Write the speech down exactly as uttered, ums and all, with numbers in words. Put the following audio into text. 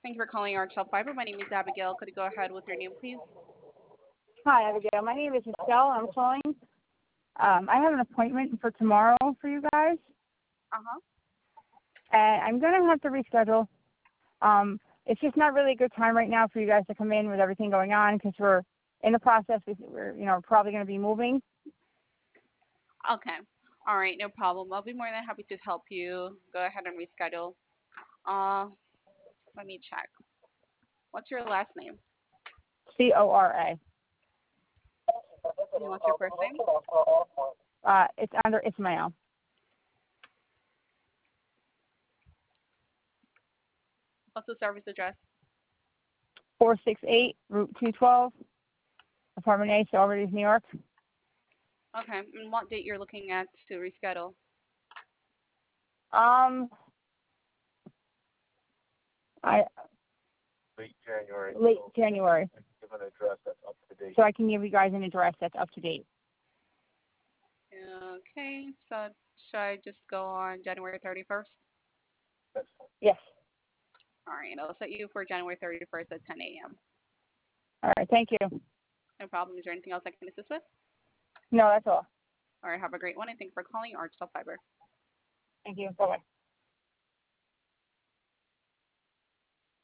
Thank you for calling Archel Fiber. My name is Abigail. Could you go ahead with your name, please? Hi, Abigail. My name is Michelle. I'm calling. Um, I have an appointment for tomorrow for you guys, Uh-huh. and I'm going to have to reschedule. Um, it's just not really a good time right now for you guys to come in with everything going on because we're in the process. We're, you know, probably going to be moving. Okay. All right, no problem. I'll be more than happy to help you. Go ahead and reschedule. Uh, let me check. What's your last name? C O R A. And what's your first name? Uh, it's under Ismail. What's the service address? four sixty-eight Route two twelve, Apartment A, Silverties, New York. Okay. And what date you're looking at to reschedule? Um, I Late January. late so January, Give an address that's up to date. so I can give you guys an address that's up to date. Okay. So should I just go on January thirty-first? That's Yes. All right. I'll set you for January thirty-first at ten a.m. All right. Thank you. No problem. Is there anything else I can assist with? No, that's all. All right. Have a great one, and thanks for calling Archel Fiber. Thank you. Bye bye.